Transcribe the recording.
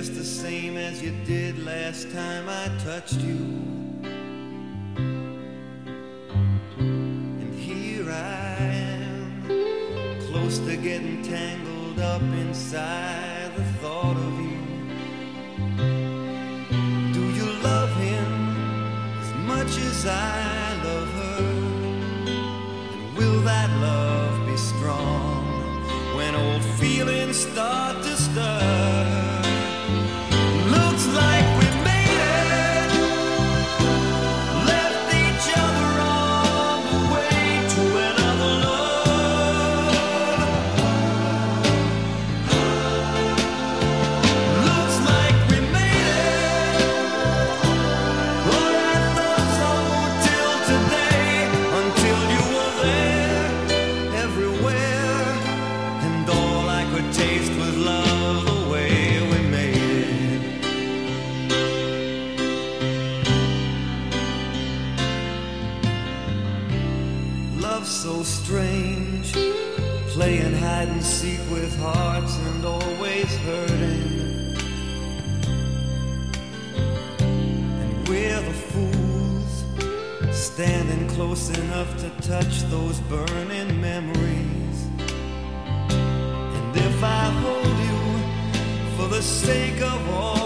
just the same as you did last time I touched you. And here I am, close to getting tangled up inside the thought of you. Do you love him as much as I love her? And will that love be strong when old feelings start to stir? Looks like we made it, left each other on the way to another love. Looks like we made it, but I thought so till today, until you were there everywhere, and all I could taste was love the way we made it. Love so strange, playing hide and seek with hearts and always hurting. And we're the fools, standing close enough to touch those burning memories. And if I hold you for the sake of all